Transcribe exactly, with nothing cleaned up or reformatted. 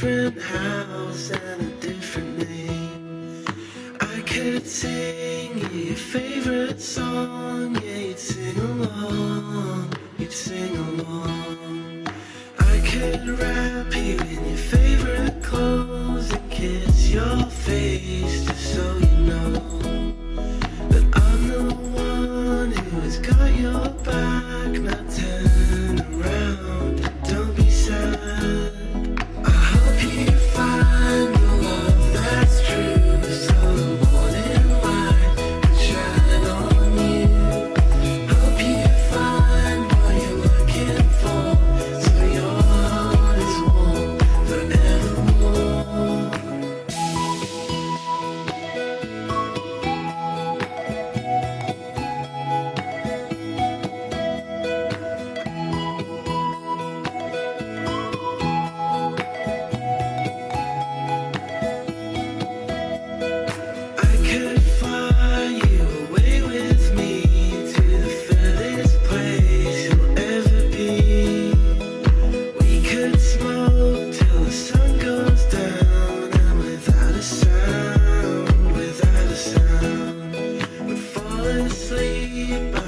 different house and a different name. I could sing you your favorite song, yeah, you'd sing along, you'd sing along. I could wrap you in your favorite clothes and kiss your face just so you know that I'm the one who has got your back. Now turn around, don't be sad. I hope you find the love that's true, so the morning light can shine on you. Hope you find what you're looking for, so your heart is warm forevermore. I could fly you away with me to the furthest place you'll ever be. We could smoke till the sun goes down, and without a sound, without a sound, we'd fall asleep.